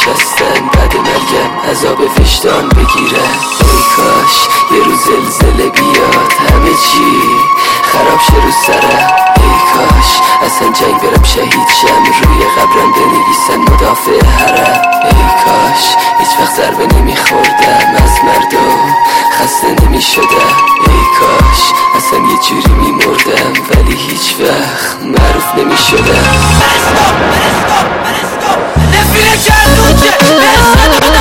نشستن بعد مرگم عذاب وجدان بگیره. ای کاش یه روز زلزله بیاد همه چی خراب شه رو سرم. ای کاش اصلا جنگ برم شهید شم روی قبرم بنویسن مدافع حرم. ای کاش هیچ وقت ضربه نمیخوردم از مردم خسته نمیشدم. ای کاش اصلا یه جوری میمردم ولی هیچ وقت معروف نمیشدم. نفیره چند روچه